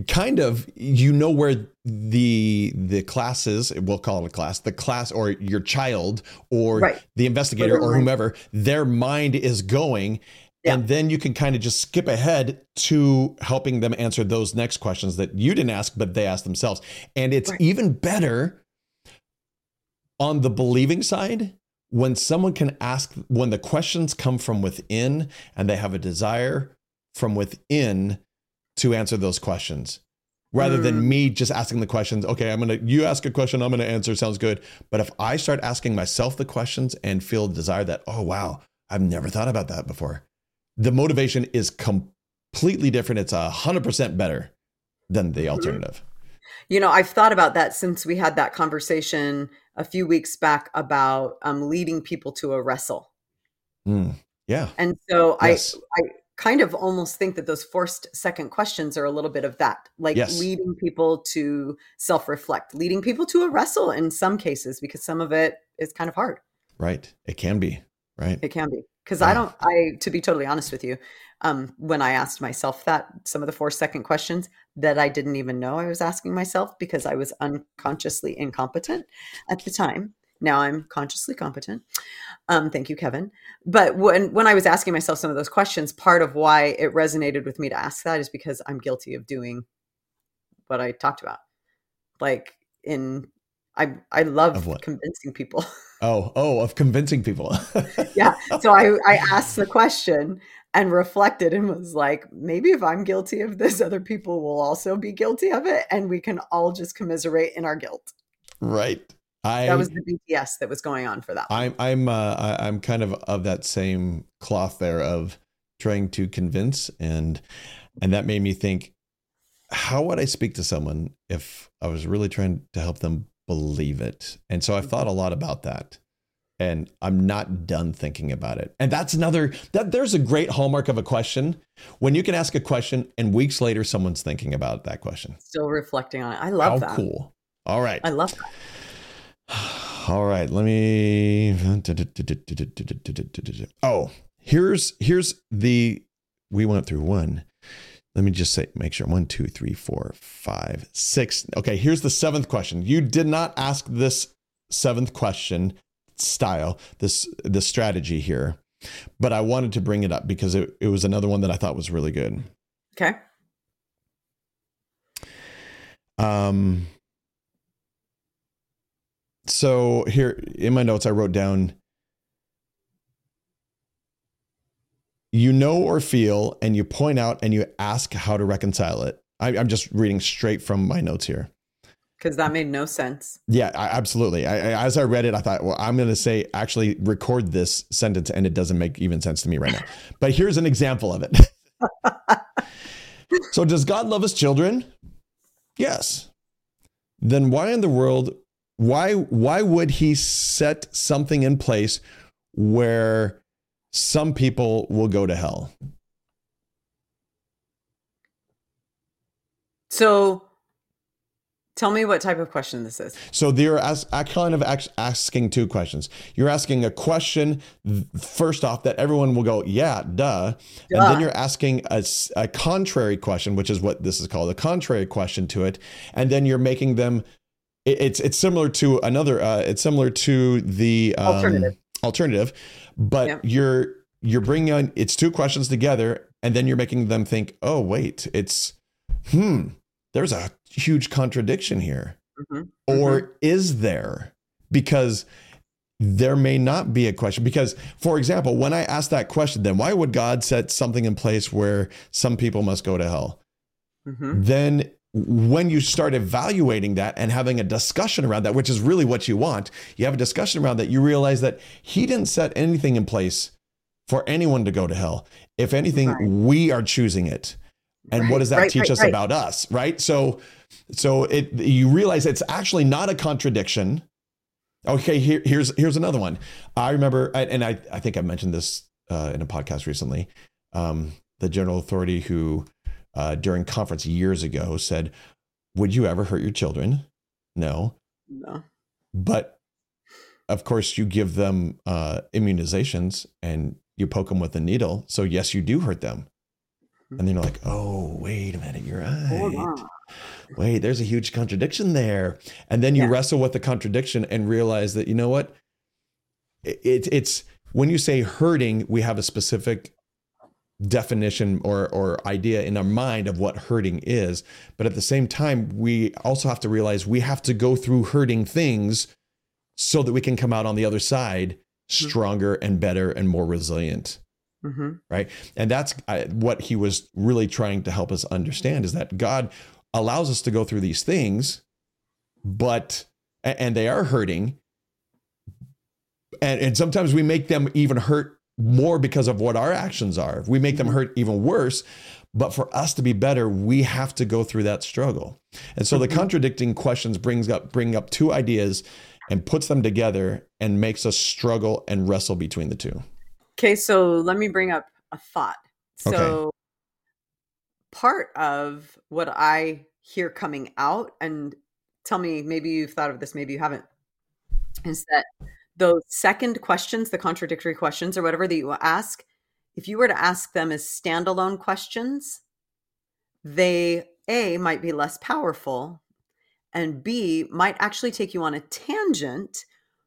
where the class is, we'll call it a class, the class or your child or the investigator or whomever, their mind is going. Yeah. And then you can kind of just skip ahead to helping them answer those next questions that you didn't ask, but they asked themselves. And it's even better on the believing side when someone can ask, when the questions come from within and they have a desire from within to answer those questions, rather than me just asking the questions. Okay, you ask a question, I'm going to answer. Sounds good. But if I start asking myself the questions and feel a desire that, oh, wow, I've never thought about that before. The motivation is completely different. It's 100% better than the alternative. I've thought about that since we had that conversation a few weeks back about leading people to a wrestle. Yeah. And so I kind of almost think that those forced second questions are a little bit of that, like leading people to self-reflect, leading people to a wrestle in some cases, because some of it is kind of hard. Right. It can be. Right. It can be. Because to be totally honest with you, when I asked myself some of the 4-second questions that I didn't even know I was asking myself because I was unconsciously incompetent at the time. Now I'm consciously competent. Thank you, Kevin. But when I was asking myself some of those questions, part of why it resonated with me to ask that is because I'm guilty of doing what I talked about. Like I love convincing people. Of convincing people. Yeah. So I asked the question and reflected and was like, maybe if I'm guilty of this, other people will also be guilty of it. And we can all just commiserate in our guilt. Right. That was the BTS that was going on for that. I'm kind of that same cloth there of trying to convince. And that made me think, how would I speak to someone if I was really trying to help them believe it? And so I've thought a lot about that, and I'm not done thinking about it. And that's there's a great hallmark of a question when you can ask a question and weeks later someone's thinking about that question, still reflecting on it. I love that. How cool. All right. I love that. All right, let me. We went through one. Let me just make sure. 1, 2, 3, 4, 5, 6. Okay, here's the 7th question. You did not ask this 7th question style, this strategy here, but I wanted to bring it up because it was another one that I thought was really good. Okay. So here in my notes, I wrote down, you know or feel, and you point out and you ask how to reconcile it. I'm just reading straight from my notes here. Because that made no sense. Yeah, absolutely. As I read it, I thought, well, I'm going to actually record this sentence, and it doesn't make even sense to me right now. But here's an example of it. So does God love his children? Yes. Then why in the world, why would he set something in place where some people will go to hell? So tell me what type of question this is. So they're asking two questions. You're asking a question, first off, that everyone will go, yeah, duh. And then you're asking a contrary question, which is what this is called, a contrary question to it. And then you're making them, it's similar to another, it's similar to the alternative, but you're bringing on, it's two questions together, and then you're making them think, oh, wait, it's, there's a huge contradiction here. Or is there? Because there may not be a question. Because, for example, when I ask that question, then why would God set something in place where some people must go to hell? Then when you start evaluating that and having a discussion around that, which is really what you want, you have a discussion around that, you realize that he didn't set anything in place for anyone to go to hell. If anything, we are choosing it. And what does that teach us about us, right? So you realize it's actually not a contradiction. Okay, here's another one. I remember, and I think I mentioned this in a podcast recently. The general authority who, during conference years ago, said, "Would you ever hurt your children?" No. But of course, you give them immunizations and you poke them with a needle. So yes, you do hurt them. And then you're like, oh, wait a minute, you're right. Wait, there's a huge contradiction there. And then you wrestle with the contradiction and realize that, you know what? It's when you say hurting, we have a specific definition or idea in our mind of what hurting is. But at the same time, we also have to realize we have to go through hurting things so that we can come out on the other side stronger and better and more resilient. Right. And that's what he was really trying to help us understand, is that God allows us to go through these things, and they are hurting. And sometimes we make them even hurt more because of what our actions are. We make them hurt even worse. But for us to be better, we have to go through that struggle. And so the contradicting questions bring up two ideas and puts them together and makes us struggle and wrestle between the two. Okay, so let me bring up a thought. So part of what I hear coming out, and tell me, maybe you've thought of this, maybe you haven't, is that those second questions, the contradictory questions or whatever that you ask, if you were to ask them as standalone questions, they A, might be less powerful, and B, might actually take you on a tangent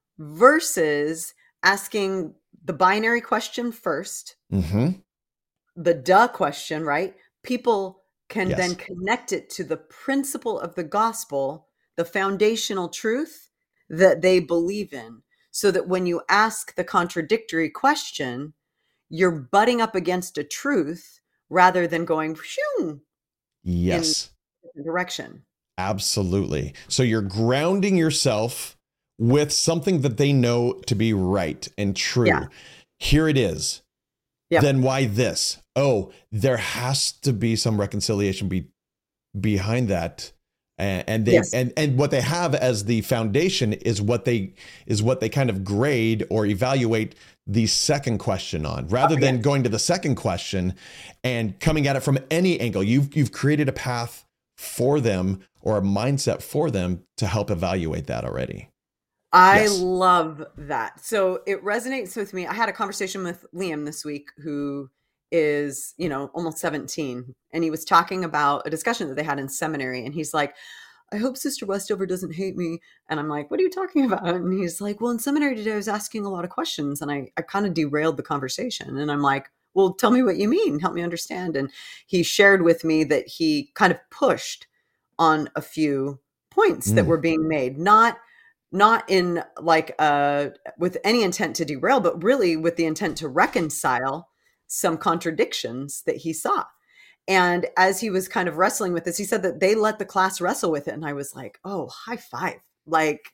versus asking the binary question first, the duh question, right? People can then connect it to the principle of the gospel, the foundational truth that they believe in, so that when you ask the contradictory question, you're butting up against a truth rather than going in a direction. Absolutely. So you're grounding yourself with something that they know to be right and true. Here it is. Then why this? Oh, there has to be some reconciliation behind that. And what they have as the foundation is what they kind of grade or evaluate the second question on, rather than going to the second question and coming at it from any angle. You've created a path for them or a mindset for them to help evaluate that already. I love that. So it resonates with me. I had a conversation with Liam this week, who is, almost 17. And he was talking about a discussion that they had in seminary. And he's like, I hope Sister Westover doesn't hate me. And I'm like, what are you talking about? And he's like, well, in seminary today, I was asking a lot of questions and I kind of derailed the conversation. And I'm like, well, tell me what you mean. Help me understand. And he shared with me that he kind of pushed on a few points that were being made, not in like with any intent to derail, but really with the intent to reconcile some contradictions that he saw. And as he was kind of wrestling with this, he said that they let the class wrestle with it. And I was like, oh, high five. Like,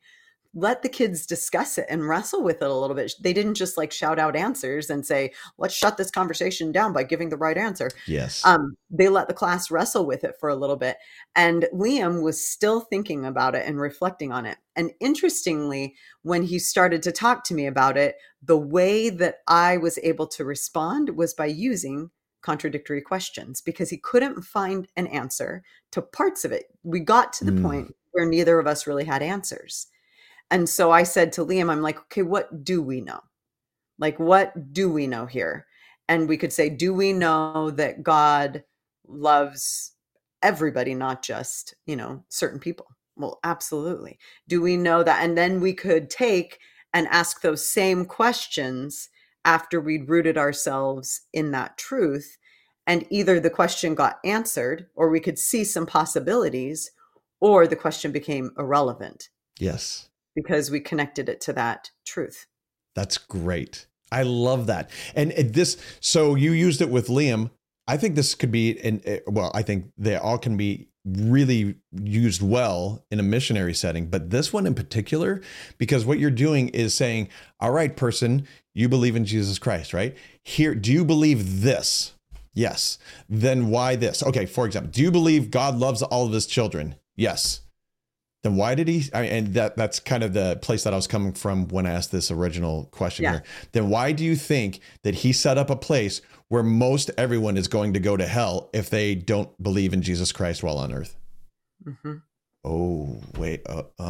let the kids discuss it and wrestle with it a little bit. They didn't just like shout out answers and say, let's shut this conversation down by giving the right answer. Yes. They let the class wrestle with it for a little bit. And Liam was still thinking about it and reflecting on it. And interestingly, when he started to talk to me about it, the way that I was able to respond was by using contradictory questions, because he couldn't find an answer to parts of it. We got to the point where neither of us really had answers. And so I said to Liam, I'm like, okay, what do we know? Like, what do we know here? And we could say, do we know that God loves everybody, not just, certain people? Well, absolutely. Do we know that? And then we could take and ask those same questions after we'd rooted ourselves in that truth. And either the question got answered, or we could see some possibilities, or the question became irrelevant. Yes. Because we connected it to that truth. That's great. I love that. And so you used it with Liam. I think this could be, I think they all can be really used well in a missionary setting, but this one in particular, because what you're doing is saying, all right, person, you believe in Jesus Christ, right? Here, do you believe this? Yes. Then why this? Okay. For example, do you believe God loves all of his children? Yes. Then why did he? And that's kind of the place that I was coming from when I asked this original question here. Then why do you think that he set up a place where most everyone is going to go to hell if they don't believe in Jesus Christ while on earth? Mm-hmm. Oh, wait.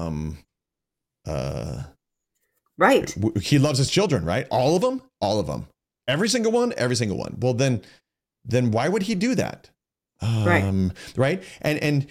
Right. He loves his children, right? All of them? All of them. Every single one? Every single one. Well, then why would he do that? Right. And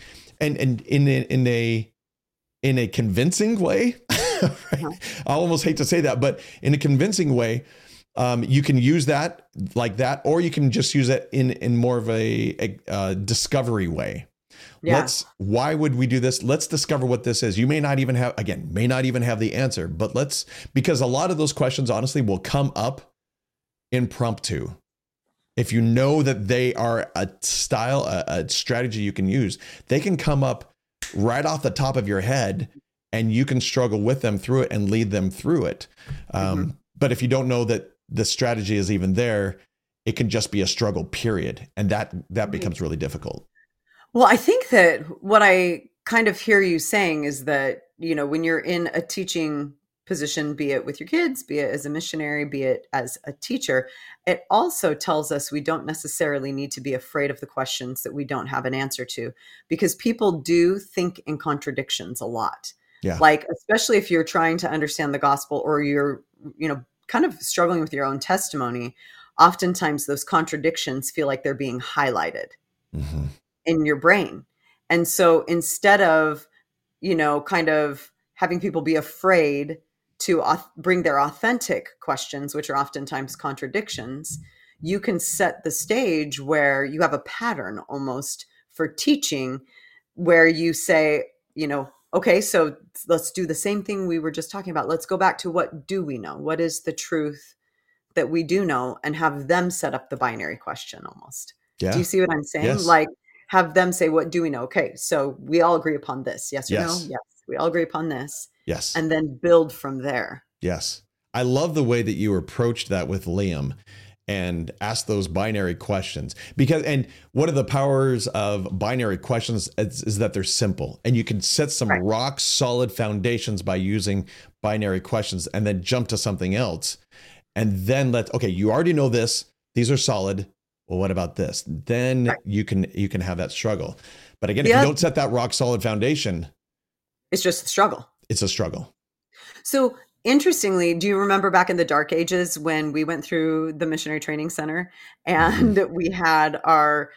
in a convincing way, right? I almost hate to say that, but in a convincing way, you can use that like that, or you can just use it in more of a discovery way. Yeah. Why would we do this? Let's discover what this is. You may not even have the answer, but because a lot of those questions, honestly, will come up impromptu. If you know that they are a strategy you can use, they can come up right off the top of your head, and you can struggle with them through it and lead them through it. But if you don't know that the strategy is even there, it can just be a struggle, period. And that becomes really difficult. Well, I think that what I kind of hear you saying is that, when you're in a teaching position, be it with your kids, be it as a missionary, be it as a teacher, it also tells us we don't necessarily need to be afraid of the questions that we don't have an answer to, because people do think in contradictions a lot. Yeah. Like, especially if you're trying to understand the gospel, or you're, kind of struggling with your own testimony, oftentimes those contradictions feel like they're being highlighted in your brain. And so instead of, kind of having people be afraid to bring their authentic questions, which are oftentimes contradictions, you can set the stage where you have a pattern almost for teaching, where you say, okay, so let's do the same thing we were just talking about. Let's go back to what do we know? What is the truth that we do know? And have them set up the binary question almost. Yeah. Do you see what I'm saying? Yes. Like, have them say, what do we know? Okay, so we all agree upon this. Yes or no? Yes. We all agree upon this. Yes. And then build from there. Yes. I love the way that you approached that with Liam and asked those binary questions, and one of the powers of binary questions is that they're simple, and you can set some rock solid foundations by using binary questions, and then jump to something else. And then you already know this. These are solid. Well, what about this? Then you can have that struggle. But again, if you don't set that rock solid foundation, it's just a struggle. It's a struggle. So interestingly, do you remember back in the dark ages when we went through the missionary training center and we had our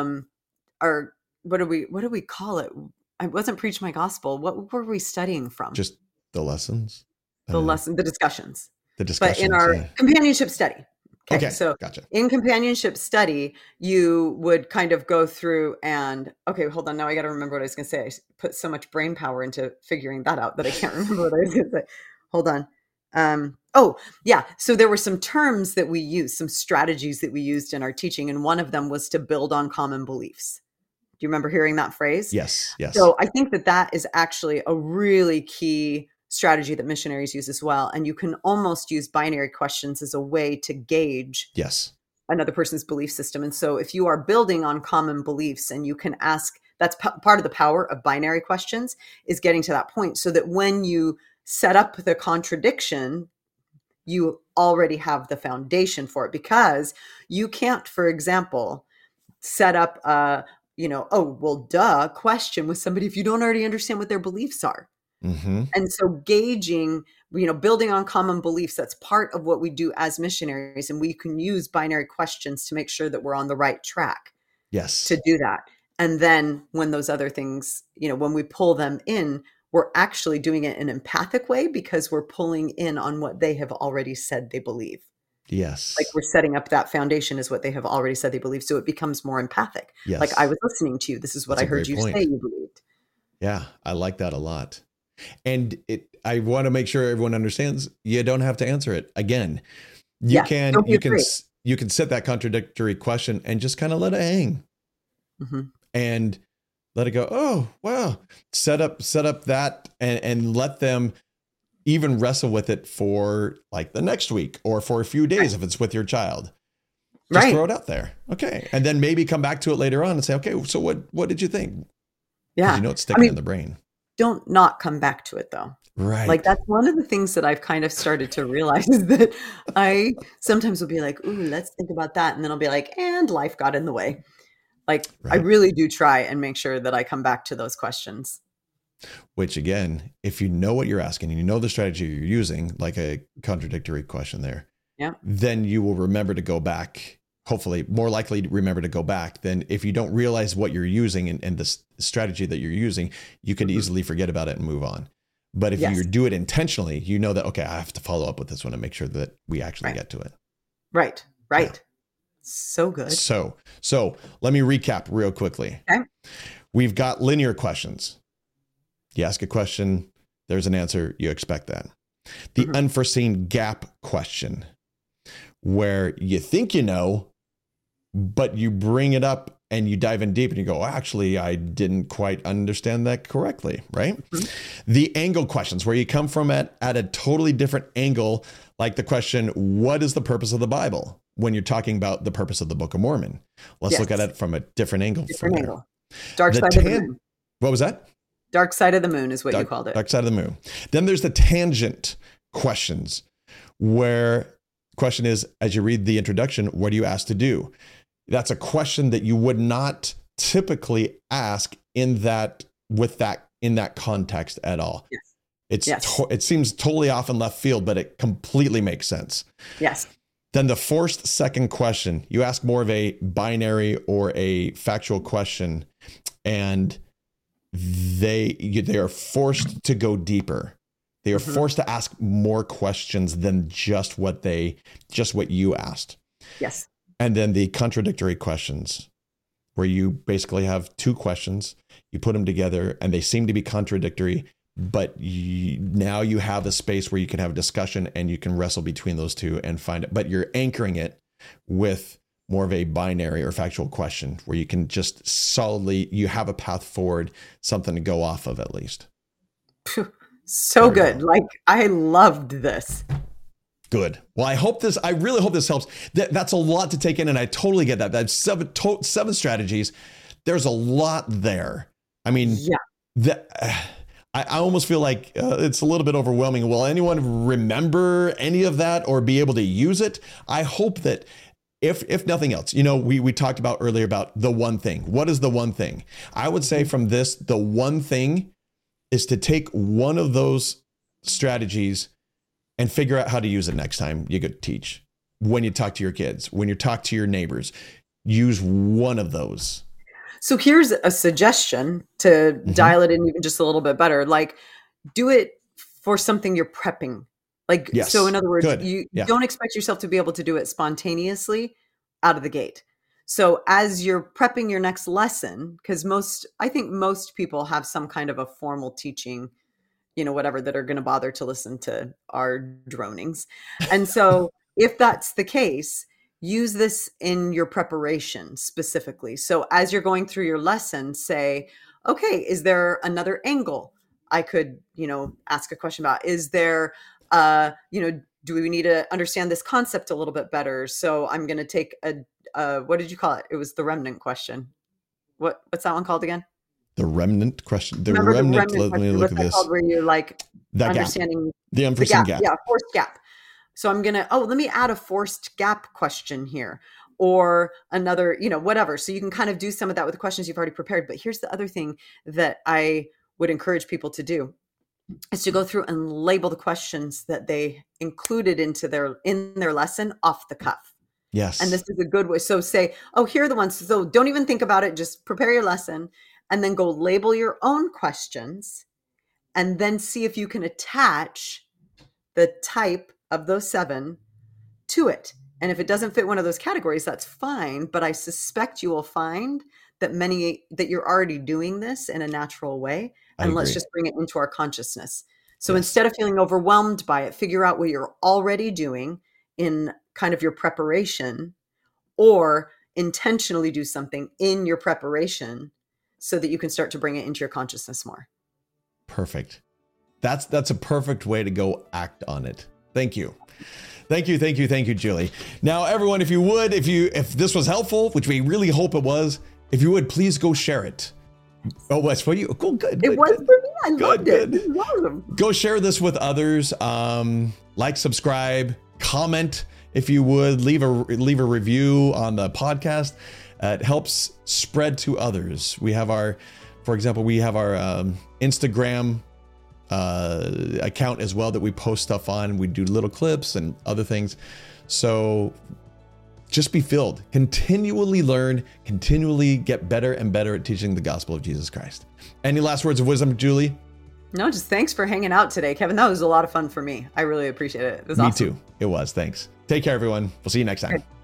what do we call it? I wasn't preach my gospel. What were we studying from? Just the lessons. The discussions. The discussions. But in our companionship study. Okay, so gotcha. In companionship study, you would kind of go through and, okay, hold on. Now I got to remember what I was going to say. I put so much brain power into figuring that out that I can't remember what I was going to say. Hold on. So there were some terms that we used, some strategies that we used in our teaching. And one of them was to build on common beliefs. Do you remember hearing that phrase? Yes. So I think that is actually a really key strategy that missionaries use as well. And you can almost use binary questions as a way to gauge Yes. another person's belief system. And so if you are building on common beliefs and you can ask, that's part of the power of binary questions, is getting to that point so that when you set up the contradiction, you already have the foundation for it, because you can't, for example, set up a, oh, well, duh, question with somebody if you don't already understand what their beliefs are. Mm-hmm. And so gauging, building on common beliefs, that's part of what we do as missionaries. And we can use binary questions to make sure that we're on the right track Yes. to do that. And then when those other things, when we pull them in, we're actually doing it in an empathic way, because we're pulling in on what they have already said they believe. Yes. Like we're setting up that foundation is what they have already said they believe. So it becomes more empathic. Yes. Like, I was listening to you. This is what That's I heard you say you believed. Yeah, I like that a lot. And I want to make sure everyone understands, you don't have to answer it. Again, you can set that contradictory question and just kind of let it hang. Mm-hmm. And let it go. Oh, wow. Set up that and let them even wrestle with it for like the next week or for a few days if it's with your child. Just throw it out there. Okay. And then maybe come back to it later on and say, okay, so what did you think? Yeah. It's sticking in the brain. Don't not come back to it though. Right. Like that's one of the things that I've kind of started to realize, is that I sometimes will be like, ooh, let's think about that. And then I'll be like, and life got in the way. Like I really do try and make sure that I come back to those questions. Which again, if you know what you're asking and you know the strategy you're using, like a contradictory question there, then you will remember to go back. Hopefully more likely to remember to go back than if you don't realize what you're using and the strategy that you're using, you can easily forget about it and move on. But if you do it intentionally, you know that, okay, I have to follow up with this one and make sure that we actually get to it. Right. Yeah. So good. So let me recap real quickly. Okay. We've got linear questions. You ask a question, there's an answer, you expect that. The unforeseen gap question, where you think you know, but you bring it up and you dive in deep and you go, actually, I didn't quite understand that correctly, right? Mm-hmm. The angle questions, where you come from at a totally different angle, like the question, what is the purpose of the Bible? When you're talking about the purpose of the Book of Mormon. Let's look at it from a different angle. Dark side of the moon. What was that? Dark side of the moon is what you called it. Dark side of the moon. Then there's the tangent questions, where question is, as you read the introduction, what are you asked to do? That's a question that you would not typically ask in that context at all. Yes. It seems totally off in left field, but it completely makes sense. Yes. Then the forced second question, you ask more of a binary or a factual question, and they are forced to go deeper. They are forced to ask more questions than just what you asked. Yes. And then the contradictory questions, where you basically have two questions, you put them together and they seem to be contradictory, but now you have a space where you can have a discussion and you can wrestle between those two and find it. But you're anchoring it with more of a binary or factual question, where you can just solidly, you have a path forward, something to go off of at least. So good. Like, I loved this. Good. Well, I really hope this helps. That's a lot to take in, and I totally get that. That's seven strategies. There's a lot there. I mean, I almost feel like it's a little bit overwhelming. Will anyone remember any of that or be able to use it? I hope that if nothing else, we talked about earlier about the one thing. What is the one thing? I would say from this, the one thing is to take one of those strategies and figure out how to use it next time you go teach. When you talk to your kids, when you talk to your neighbors, use one of those. So here's a suggestion to dial it in even just a little bit better. Like, do it for something you're prepping. Like, so in other words, you don't expect yourself to be able to do it spontaneously out of the gate. So as you're prepping your next lesson, because I think most people have some kind of a formal teaching, whatever, that are going to bother to listen to our dronings. And so if that's the case, use this in your preparation specifically. So as you're going through your lesson, say, okay, is there another angle I could, ask a question about, is there, do we need to understand this concept a little bit better? So I'm going to take what did you call it? It was the remnant question. What's that one called again? The remnant question. The Remember remnant. the remnant Let me question. look What's at that this. called, where you're like That understanding gap. The unforeseen gap. Yeah, forced gap. So I'm going to, let me add a forced gap question here, or another, whatever. So you can kind of do some of that with the questions you've already prepared. But here's the other thing that I would encourage people to do, is to go through and label the questions that they included in their lesson off the cuff. Yes. And this is a good way. So say, here are the ones. So don't even think about it. Just prepare your lesson and then go label your own questions, and then see if you can attach the type of those 7 to it. And if it doesn't fit one of those categories, that's fine. But I suspect you will find that that you're already doing this in a natural way. And let's just bring it into our consciousness. So instead of feeling overwhelmed by it, figure out what you're already doing in kind of your preparation, or intentionally do something in your preparation so that you can start to bring it into your consciousness more. Perfect. That's a perfect way to go act on it. Thank you. Thank you, Julie. Now, everyone, if this was helpful, which we really hope it was, if you would please go share it. Oh, that's for you. Cool, good. It was for me. I loved it. It was awesome. Go share this with others. Like, subscribe, comment if you would. Leave a review on the podcast. It helps spread to others. For example, we have our Instagram account as well that we post stuff on. We do little clips and other things. So just be filled, continually learn, continually get better and better at teaching the gospel of Jesus Christ. Any last words of wisdom, Julie? No, just thanks for hanging out today, Kevin. That was a lot of fun for me. I really appreciate it. It was awesome. Me too. It was. Thanks. Take care, everyone. We'll see you next time. Okay.